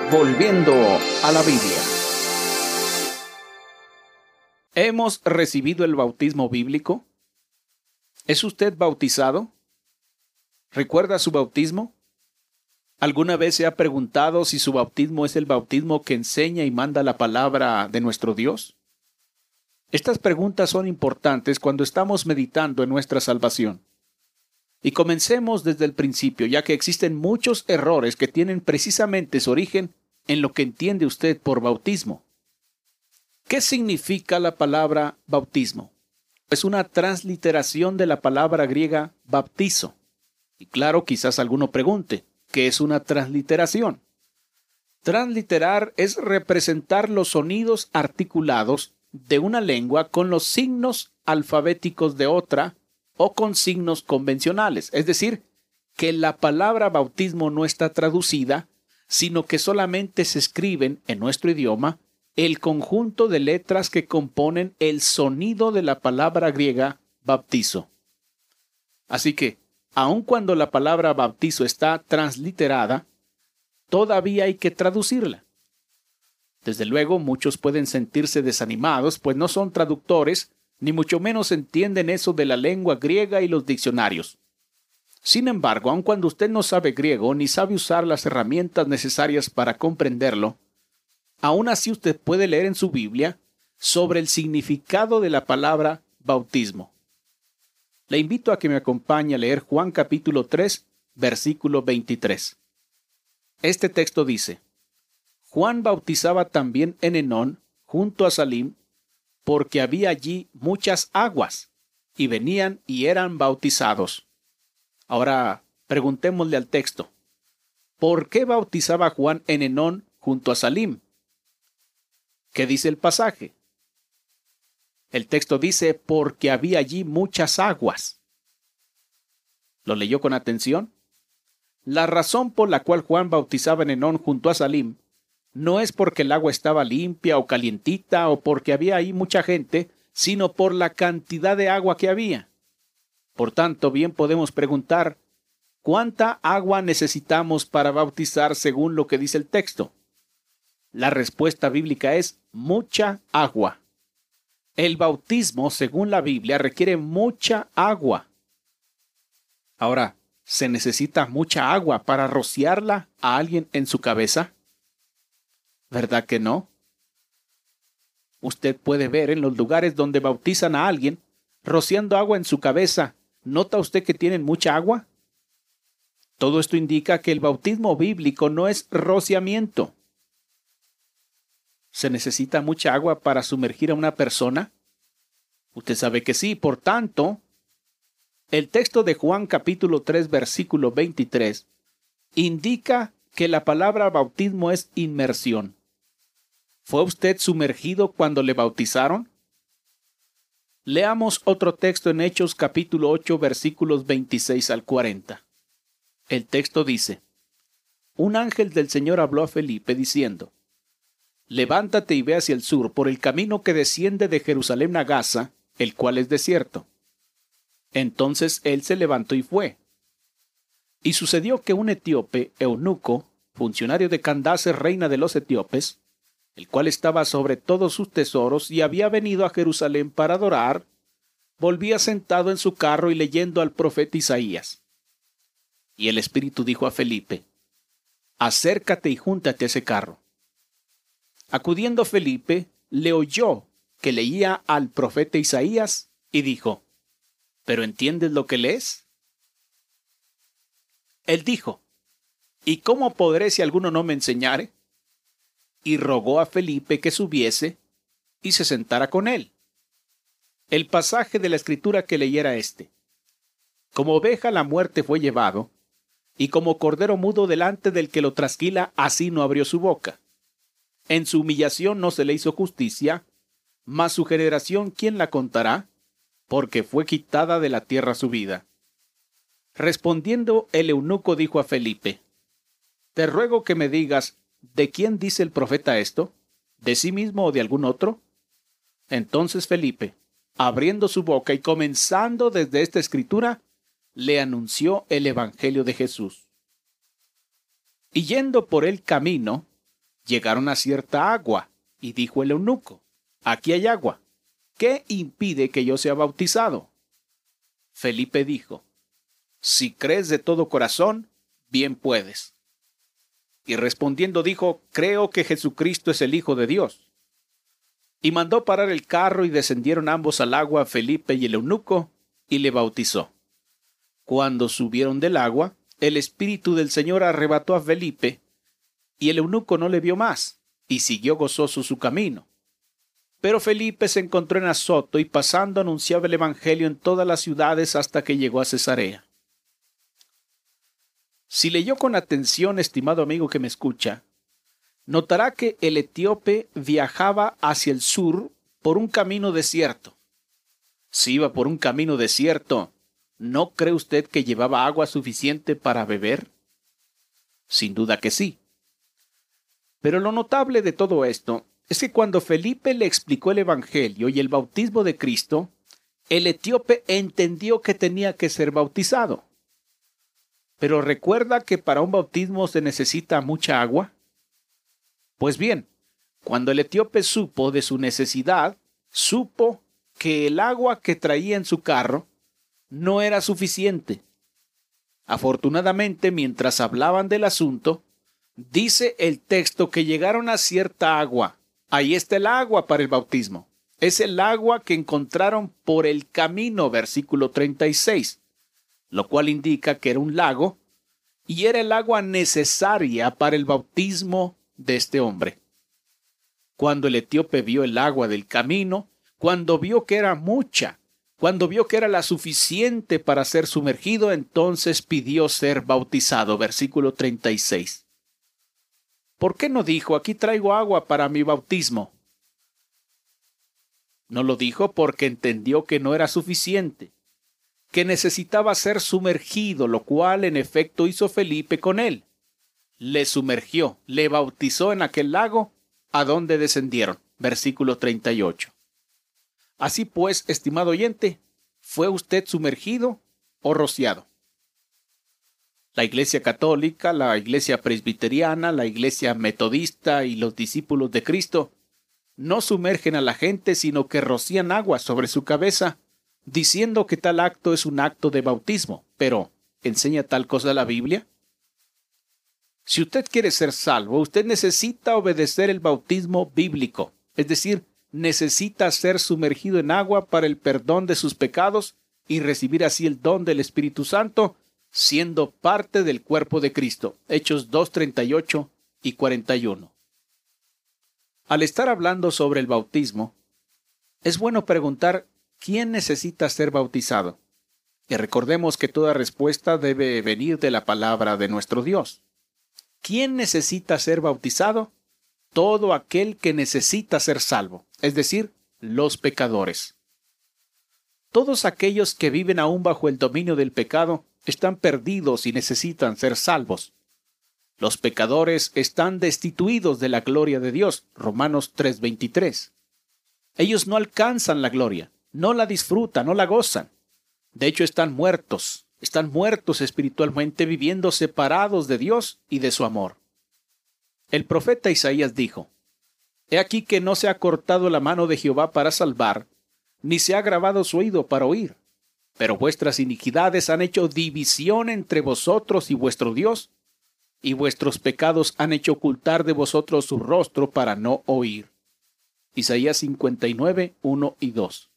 Volviendo a la Biblia. ¿Hemos recibido el bautismo bíblico? ¿Es usted bautizado? ¿Recuerda su bautismo? ¿Alguna vez se ha preguntado si su bautismo es el bautismo que enseña y manda la palabra de nuestro Dios? Estas preguntas son importantes cuando estamos meditando en nuestra salvación. Y comencemos desde el principio, ya que existen muchos errores que tienen precisamente su origen en lo que entiende usted por bautismo. ¿Qué significa la palabra bautismo? Es una transliteración de la palabra griega baptizo. Y claro, quizás alguno pregunte, ¿qué es una transliteración? Transliterar es representar los sonidos articulados de una lengua con los signos alfabéticos de otra o con signos convencionales. Es decir, que la palabra bautismo no está traducida, sino que solamente se escriben en nuestro idioma el conjunto de letras que componen el sonido de la palabra griega baptizo. Así que, aun cuando la palabra bautizo está transliterada, todavía hay que traducirla. Desde luego, muchos pueden sentirse desanimados, pues no son traductores, ni mucho menos entienden eso de la lengua griega y los diccionarios. Sin embargo, aun cuando usted no sabe griego ni sabe usar las herramientas necesarias para comprenderlo, aún así usted puede leer en su Biblia sobre el significado de la palabra bautismo. Le invito a que me acompañe a leer Juan capítulo 3, versículo 23. Este texto dice: Juan bautizaba también en Enón, junto a Salim, porque había allí muchas aguas, y venían y eran bautizados. Ahora, preguntémosle al texto, ¿por qué bautizaba Juan en Enón junto a Salim? ¿Qué dice el pasaje? El texto dice, porque había allí muchas aguas. ¿Lo leyó con atención? La razón por la cual Juan bautizaba en Enón junto a Salim no es porque el agua estaba limpia o calientita o porque había ahí mucha gente, sino por la cantidad de agua que había. Por tanto, bien podemos preguntar, ¿cuánta agua necesitamos para bautizar según lo que dice el texto? La respuesta bíblica es mucha agua. El bautismo, según la Biblia, requiere mucha agua. Ahora, ¿se necesita mucha agua para rociarla a alguien en su cabeza? ¿Verdad que no? Usted puede ver en los lugares donde bautizan a alguien rociando agua en su cabeza. ¿Nota usted que tienen mucha agua? Todo esto indica que el bautismo bíblico no es rociamiento. ¿Se necesita mucha agua para sumergir a una persona? Usted sabe que sí. Por tanto, el texto de Juan capítulo 3 versículo 23 indica que la palabra bautismo es inmersión. ¿Fue usted sumergido cuando le bautizaron? Leamos otro texto en Hechos capítulo 8 versículos 26 al 40. El texto dice: Un ángel del Señor habló a Felipe diciendo: Levántate y ve hacia el sur por el camino que desciende de Jerusalén a Gaza, el cual es desierto. Entonces él se levantó y fue. Y sucedió que un etíope, eunuco, funcionario de Candace, reina de los etíopes, el cual estaba sobre todos sus tesoros y había venido a Jerusalén para adorar, volvía sentado en su carro y leyendo al profeta Isaías. Y el Espíritu dijo a Felipe: Acércate y júntate a ese carro. Acudiendo Felipe, le oyó que leía al profeta Isaías y dijo: ¿Pero entiendes lo que lees? Él dijo: ¿Y cómo podré si alguno no me enseñare? Y rogó a Felipe que subiese y se sentara con él. El pasaje de la Escritura que leyera este: Como oveja a la muerte fue llevado, y como cordero mudo delante del que lo trasquila, así no abrió su boca. En su humillación no se le hizo justicia, mas su generación, ¿quién la contará? Porque fue quitada de la tierra su vida. Respondiendo el eunuco dijo a Felipe: Te ruego que me digas, ¿de quién dice el profeta esto? ¿De sí mismo o de algún otro? Entonces Felipe, abriendo su boca y comenzando desde esta escritura, le anunció el evangelio de Jesús. Y yendo por el camino, Llegaron a cierta agua, y dijo el eunuco: aquí hay agua. ¿Qué impide que yo sea bautizado? Felipe dijo: si crees de todo corazón, bien puedes. Y respondiendo dijo: creo que Jesucristo es el Hijo de Dios. Y mandó parar el carro y descendieron ambos al agua, Felipe y el eunuco, y le bautizó. Cuando subieron del agua, el Espíritu del Señor arrebató a Felipe, y el eunuco no le vio más, y siguió gozoso su camino. Pero Felipe se encontró en Azoto, y pasando anunciaba el Evangelio en todas las ciudades hasta que llegó a Cesarea. Si leyó con atención, estimado amigo que me escucha, notará que el etíope viajaba hacia el sur por un camino desierto. Si iba por un camino desierto, ¿no cree usted que llevaba agua suficiente para beber? Sin duda que sí. Pero lo notable de todo esto es que cuando Felipe le explicó el Evangelio y el bautismo de Cristo, el etíope entendió que tenía que ser bautizado. Pero ¿recuerda que para un bautismo se necesita mucha agua? Pues bien, cuando el etíope supo de su necesidad, supo que el agua que traía en su carro no era suficiente. Afortunadamente, mientras hablaban del asunto, dice el texto que llegaron a cierta agua. Ahí está el agua para el bautismo. Es el agua que encontraron por el camino, versículo 36, lo cual indica que era un lago y era el agua necesaria para el bautismo de este hombre. Cuando el etíope vio el agua del camino, cuando vio que era mucha, cuando vio que era la suficiente para ser sumergido, entonces pidió ser bautizado. Versículo 36. ¿Por qué no dijo: aquí traigo agua para mi bautismo? No lo dijo porque entendió que no era suficiente, que necesitaba ser sumergido, lo cual en efecto hizo Felipe con él. Le sumergió, le bautizó en aquel lago a donde descendieron. Versículo 38. Así pues, estimado oyente, ¿fue usted sumergido o rociado? La Iglesia Católica, la Iglesia Presbiteriana, la Iglesia Metodista y los discípulos de Cristo no sumergen a la gente, sino que rocían agua sobre su cabeza, diciendo que tal acto es un acto de bautismo. Pero, ¿enseña tal cosa la Biblia? Si usted quiere ser salvo, usted necesita obedecer el bautismo bíblico, es decir, necesita ser sumergido en agua para el perdón de sus pecados y recibir así el don del Espíritu Santo, siendo parte del cuerpo de Cristo. Hechos 2:38 y 41. Al estar hablando sobre el bautismo, es bueno preguntar: ¿quién necesita ser bautizado? Y recordemos que toda respuesta debe venir de la palabra de nuestro Dios. ¿Quién necesita ser bautizado? Todo aquel que necesita ser salvo, es decir, los pecadores. Todos aquellos que viven aún bajo el dominio del pecado están perdidos y necesitan ser salvos. Los pecadores están destituidos de la gloria de Dios. Romanos 3:23. Ellos no alcanzan la gloria, no la disfrutan, no la gozan. De hecho, están muertos espiritualmente, viviendo separados de Dios y de su amor. El profeta Isaías dijo: He aquí que no se ha cortado la mano de Jehová para salvar, ni se ha agravado su oído para oír. Pero vuestras iniquidades han hecho división entre vosotros y vuestro Dios, y vuestros pecados han hecho ocultar de vosotros su rostro para no oír. Isaías 59, 1 y 2.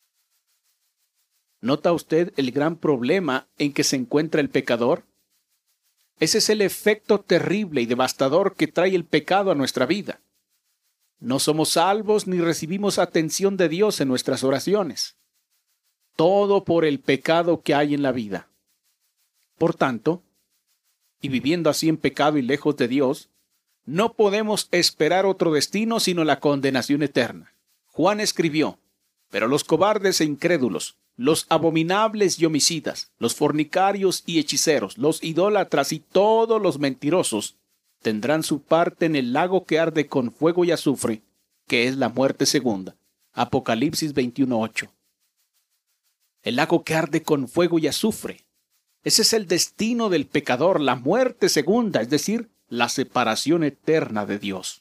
¿Nota usted el gran problema en que se encuentra el pecador? Ese es el efecto terrible y devastador que trae el pecado a nuestra vida. No somos salvos ni recibimos atención de Dios en nuestras oraciones. Todo por el pecado que hay en la vida. Por tanto, y viviendo así en pecado y lejos de Dios, no podemos esperar otro destino sino la condenación eterna. Juan escribió: Pero los cobardes e incrédulos, los abominables y homicidas, los fornicarios y hechiceros, los idólatras y todos los mentirosos tendrán su parte en el lago que arde con fuego y azufre, que es la muerte segunda. Apocalipsis 21:8. El lago que arde con fuego y azufre. Ese es el destino del pecador, la muerte segunda, es decir, la separación eterna de Dios.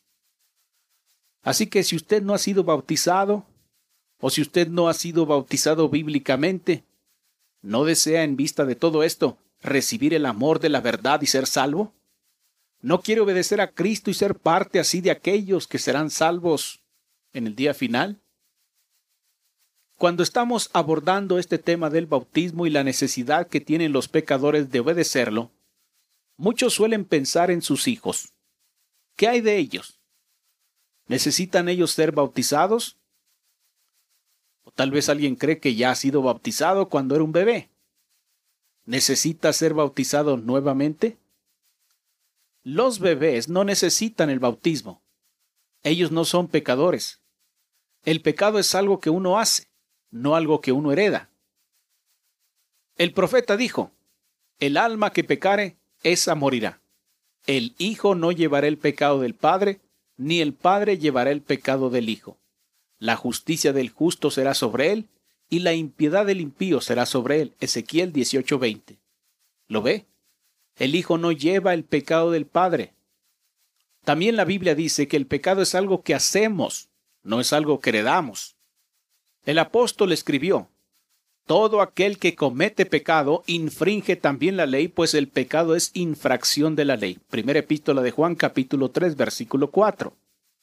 Así que si usted no ha sido bautizado, o si usted no ha sido bautizado bíblicamente, ¿no desea en vista de todo esto recibir el amor de la verdad y ser salvo? ¿No quiere obedecer a Cristo y ser parte así de aquellos que serán salvos en el día final? Cuando estamos abordando este tema del bautismo y la necesidad que tienen los pecadores de obedecerlo, muchos suelen pensar en sus hijos. ¿Qué hay de ellos? ¿Necesitan ellos ser bautizados? O tal vez alguien cree que ya ha sido bautizado cuando era un bebé. ¿Necesita ser bautizado nuevamente? Los bebés no necesitan el bautismo. Ellos no son pecadores. El pecado es algo que uno hace, no algo que uno hereda. El profeta dijo, el alma que pecare, esa morirá. El hijo no llevará el pecado del padre, ni el padre llevará el pecado del hijo. La justicia del justo será sobre él, y la impiedad del impío será sobre él. Ezequiel 18:20. ¿Lo ve? El hijo no lleva el pecado del padre. También la Biblia dice que el pecado es algo que hacemos, no es algo que heredamos. El apóstol escribió, todo aquel que comete pecado infringe también la ley, pues el pecado es infracción de la ley. Primera epístola de Juan, capítulo 3, versículo 4.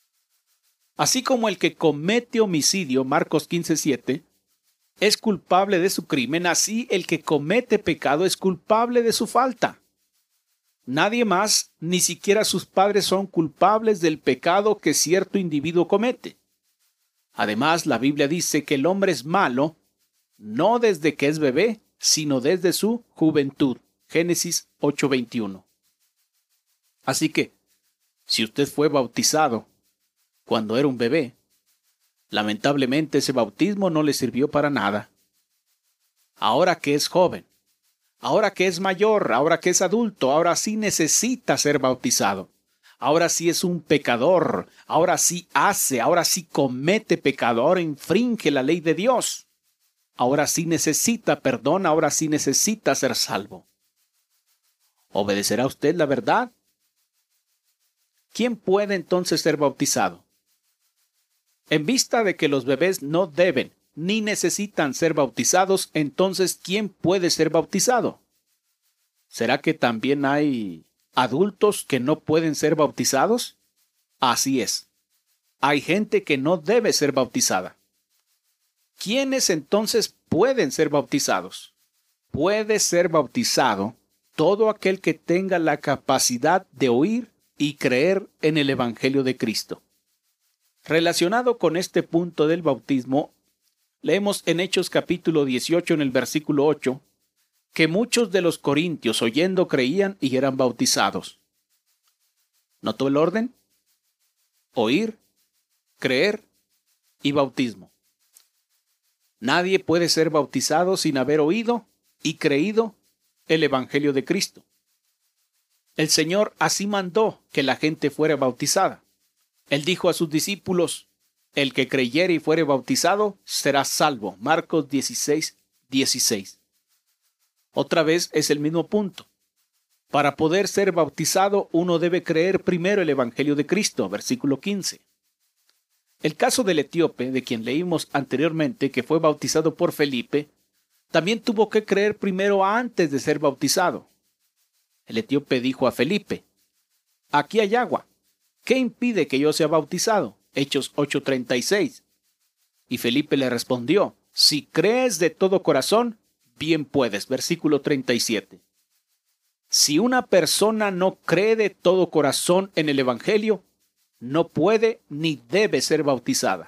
Así como el que comete homicidio, Marcos 15:7, es culpable de su crimen, así el que comete pecado es culpable de su falta. Nadie más, ni siquiera sus padres, son culpables del pecado que cierto individuo comete. Además, la Biblia dice que el hombre es malo, no desde que es bebé, sino desde su juventud. Génesis 8:21. Así que, si usted fue bautizado cuando era un bebé, lamentablemente ese bautismo no le sirvió para nada. Ahora que es joven, ahora que es mayor, ahora que es adulto, ahora sí necesita ser bautizado. Ahora sí es un pecador, ahora sí hace, ahora sí comete pecado, ahora infringe la ley de Dios. Ahora sí necesita perdón, ahora sí necesita ser salvo. ¿Obedecerá usted la verdad? ¿Quién puede entonces ser bautizado? En vista de que los bebés no deben ni necesitan ser bautizados, entonces ¿quién puede ser bautizado? ¿Será que también hay adultos que no pueden ser bautizados? Así es. Hay gente que no debe ser bautizada. ¿Quiénes entonces pueden ser bautizados? Puede ser bautizado todo aquel que tenga la capacidad de oír y creer en el Evangelio de Cristo. Relacionado con este punto del bautismo, leemos en Hechos capítulo 18 en el versículo 8, que muchos de los corintios oyendo creían y eran bautizados. ¿Notó el orden? Oír, creer y bautismo. Nadie puede ser bautizado sin haber oído y creído el Evangelio de Cristo. El Señor así mandó que la gente fuera bautizada. Él dijo a sus discípulos, el que creyere y fuere bautizado será salvo. Marcos 16:16. Otra vez es el mismo punto. Para poder ser bautizado, uno debe creer primero el Evangelio de Cristo, versículo 15. El caso del etíope, de quien leímos anteriormente, que fue bautizado por Felipe, también tuvo que creer primero antes de ser bautizado. El etíope dijo a Felipe, aquí hay agua, ¿qué impide que yo sea bautizado? Hechos 8:36. Y Felipe le respondió, si crees de todo corazón, bien puedes. Versículo 37. Si una persona no cree de todo corazón en el Evangelio, no puede ni debe ser bautizada.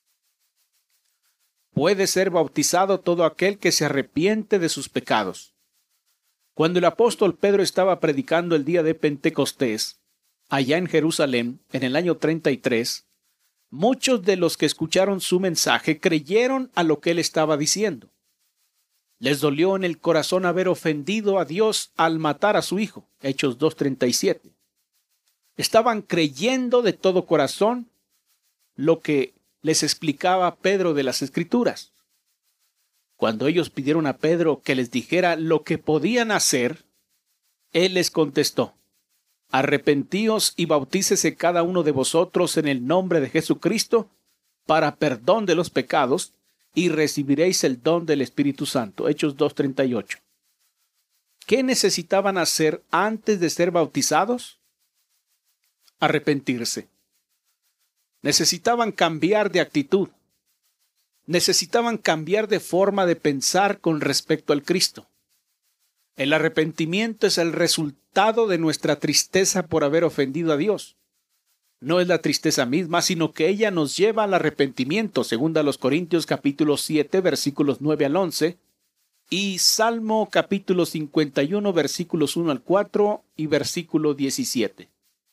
Puede ser bautizado todo aquel que se arrepiente de sus pecados. Cuando el apóstol Pedro estaba predicando el día de Pentecostés, allá en Jerusalén, en el año 33, muchos de los que escucharon su mensaje creyeron a lo que él estaba diciendo. Les dolió en el corazón haber ofendido a Dios al matar a su hijo. Hechos 2:37. Estaban creyendo de todo corazón lo que les explicaba Pedro de las Escrituras. Cuando ellos pidieron a Pedro que les dijera lo que podían hacer, él les contestó, Arrepentíos y bautícese cada uno de vosotros en el nombre de Jesucristo para perdón de los pecados, y recibiréis el don del Espíritu Santo. Hechos 2:38. ¿Qué necesitaban hacer antes de ser bautizados? Arrepentirse. Necesitaban cambiar de actitud. Necesitaban cambiar de forma de pensar con respecto al Cristo. El arrepentimiento es el resultado de nuestra tristeza por haber ofendido a Dios. No es la tristeza misma, sino que ella nos lleva al arrepentimiento, según a los Corintios capítulo 7, versículos 9 al 11, y Salmo capítulo 51, versículos 1 al 4 y versículo 17.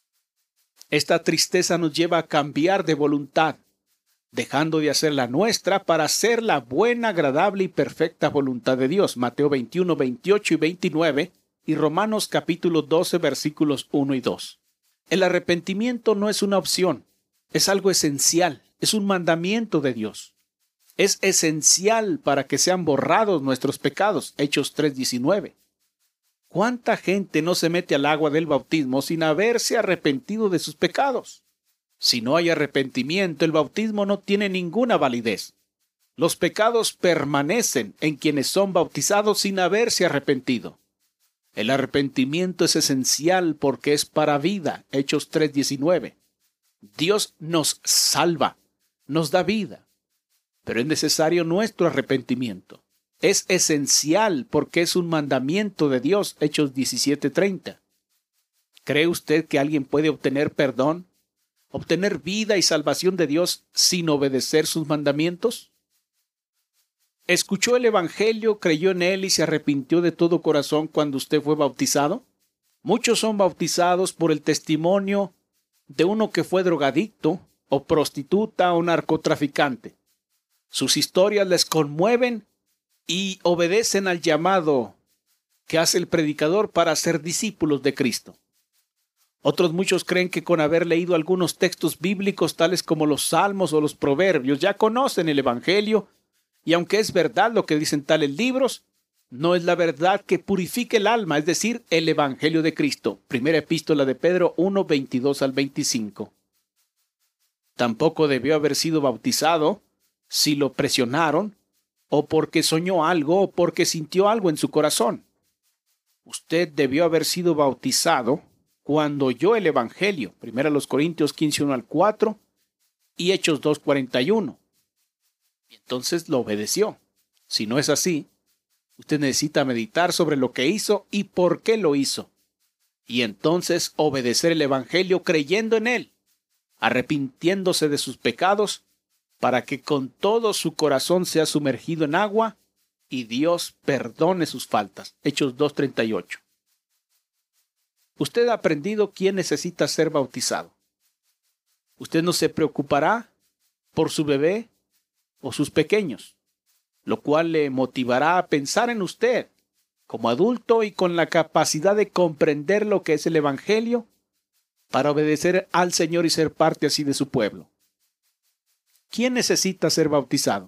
Esta tristeza nos lleva a cambiar de voluntad, dejando de hacer la nuestra para hacer la buena, agradable y perfecta voluntad de Dios. Mateo 21, 28 y 29 y Romanos capítulo 12, versículos 1 y 2. El arrepentimiento no es una opción, es algo esencial, es un mandamiento de Dios. Es esencial para que sean borrados nuestros pecados. Hechos 3:19. ¿Cuánta gente no se mete al agua del bautismo sin haberse arrepentido de sus pecados? Si no hay arrepentimiento, el bautismo no tiene ninguna validez. Los pecados permanecen en quienes son bautizados sin haberse arrepentido. El arrepentimiento es esencial porque es para vida. Hechos 3:19. Dios nos salva, nos da vida, pero es necesario nuestro arrepentimiento. Es esencial porque es un mandamiento de Dios. Hechos 17:30. ¿Cree usted que alguien puede obtener perdón, obtener vida y salvación de Dios sin obedecer sus mandamientos? ¿Escuchó el Evangelio, creyó en él y se arrepintió de todo corazón cuando usted fue bautizado? Muchos son bautizados por el testimonio de uno que fue drogadicto o prostituta o narcotraficante. Sus historias les conmueven y obedecen al llamado que hace el predicador para ser discípulos de Cristo. Otros muchos creen que con haber leído algunos textos bíblicos tales como los Salmos o los Proverbios ya conocen el Evangelio, y aunque es verdad lo que dicen tales libros, no es la verdad que purifique el alma, es decir, el Evangelio de Cristo. Primera epístola de Pedro 1, 22 al 25. Tampoco debió haber sido bautizado si lo presionaron, o porque soñó algo, o porque sintió algo en su corazón. Usted debió haber sido bautizado cuando oyó el Evangelio. Primera los Corintios 15, 1 al 4 y Hechos 2, 41. Y entonces lo obedeció. Si no es así, usted necesita meditar sobre lo que hizo y por qué lo hizo. Y entonces obedecer el Evangelio creyendo en él, arrepintiéndose de sus pecados, para que con todo su corazón sea sumergido en agua y Dios perdone sus faltas. Hechos 2:38. Usted ha aprendido quién necesita ser bautizado. Usted no se preocupará por su bebé o sus pequeños, lo cual le motivará a pensar en usted como adulto y con la capacidad de comprender lo que es el Evangelio para obedecer al Señor y ser parte así de su pueblo. ¿Quién necesita ser bautizado?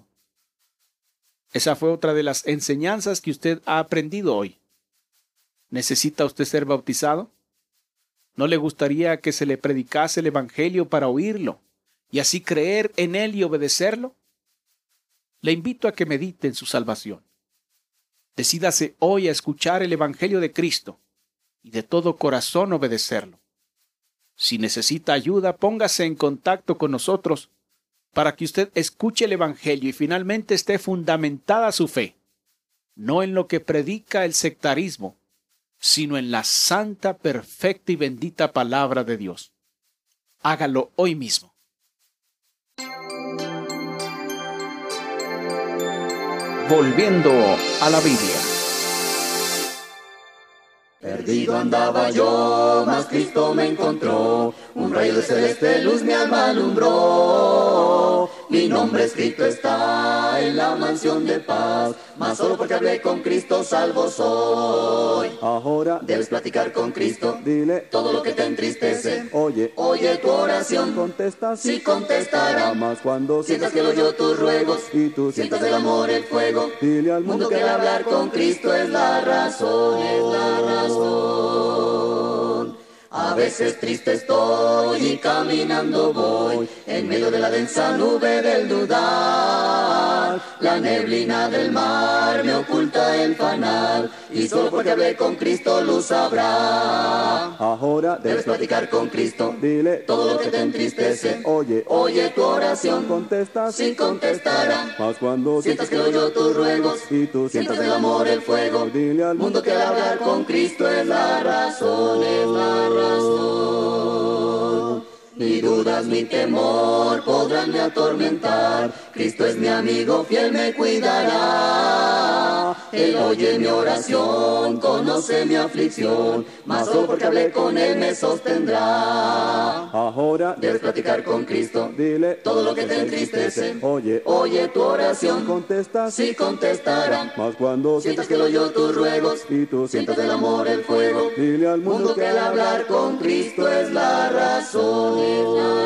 Esa fue otra de las enseñanzas que usted ha aprendido hoy. ¿Necesita usted ser bautizado? ¿No le gustaría que se le predicase el Evangelio para oírlo y así creer en él y obedecerlo? Le invito a que medite en su salvación. Decídase hoy a escuchar el Evangelio de Cristo y de todo corazón obedecerlo. Si necesita ayuda, póngase en contacto con nosotros para que usted escuche el Evangelio y finalmente esté fundamentada su fe, no en lo que predica el sectarismo, sino en la santa, perfecta y bendita palabra de Dios. Hágalo hoy mismo. Volviendo a la Biblia. Perdido andaba yo, mas Cristo me encontró, un rayo de celeste luz mi alma alumbró. Mi nombre escrito está en la mansión de paz, mas solo porque hablé con Cristo salvo soy. Ahora debes platicar con Cristo, dile todo lo que te entristece. Oye tu oración, contesta sí contestará. Más cuando sientas que lo oyó tus ruegos y tú sientas del amor el fuego. Dile al mundo que el hablar con Cristo es la razón, es la razón. veces triste estoy y caminando voy, en medio de la densa nube del dudar. La neblina del mar me oculta el fanal, y solo porque hablé con Cristo luz habrá. Ahora Debes platicar con Cristo, dile todo lo que te entristece. Oye tu oración, contestas, sí contestará. mas cuando Sientas que oyó tus ruegos, y tú sientas del amor el fuego, dile al mundo que al hablar con Cristo es la razón, es la razón. Ni dudas ni temor podrán me atormentar, Cristo es mi amigo fiel, me cuidará. Él oye mi oración, conoce mi aflicción, mas solo porque hablé con Él me sostendrá. ahora Debes platicar con Cristo, dile todo lo que te entristece. oye tu oración, contestas, sí contestará. mas cuando Sientas que Él oyó tus ruegos, y tú sientas del amor el fuego, dile al mundo que al hablar con Cristo es la razón, es la